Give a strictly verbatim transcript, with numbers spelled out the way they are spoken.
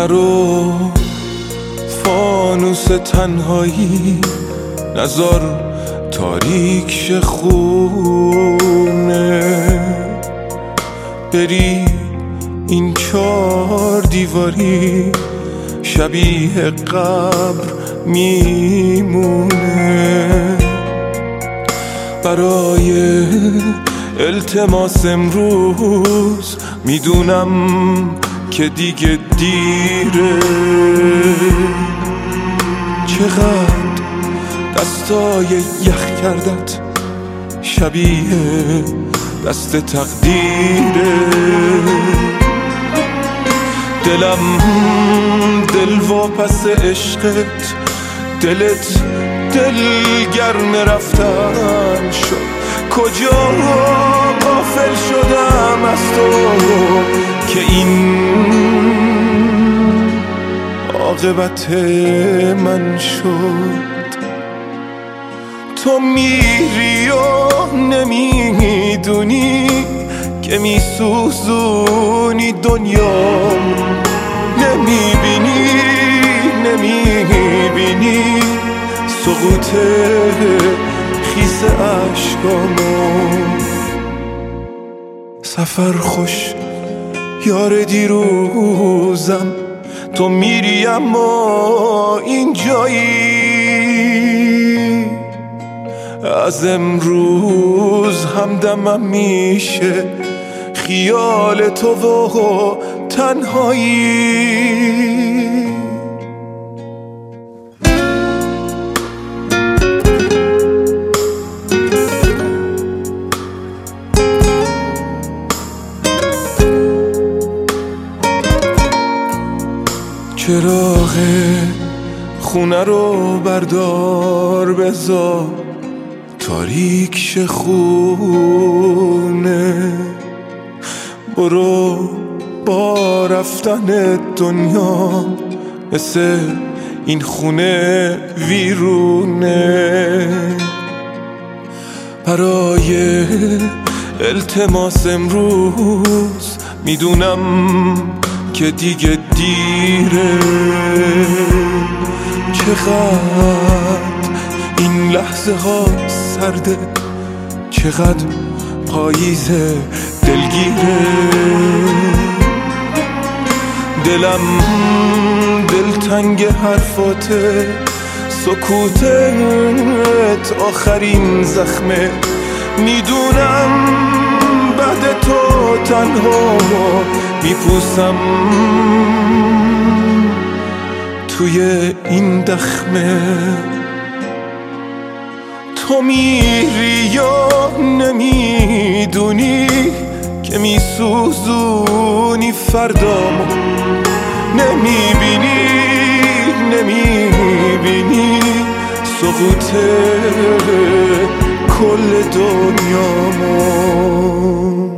نرو فانوس تنهایی، نزار تاریک شه خونه، بری این چار دیواری شبیه قبر میمونه. برای التماس امروز میدونم که دیگه دیره، چقدر دستای یخ کردت شبیه دست تقدیره. دلم دل واپس عشقت، دلت دل گرم رفتن شد. کجا غافل شدم از تو که این عاقبت من شد. تو میری و نمیدونی که میسوزونی دنیام، نمیبینی نمیبینی سقوط خیس عشقامو. سفر خوش یار دیروزم، تو میری اما اینجایی. از امروز همدمم میشه خیال تو و تنهایی. چراغ خونه رو بردار بذار تاریک شه خونه، برو با رفتن دنیا مثل این خونه ویرونه. برای التماس امروز میدونم که دیگه دیره، چقدر این لحظه ها سرده، چقدر پاییز دلگیره. دلم دلتنگ حرفاته، سکوتت آخرین زخمه. میدونم بعد تو تنها میپوسم توی این دخمه. تو میری یا نمیدونی که میسوزونی فردامو، نمیبینی نمیبینی سقوط کل دنیامو.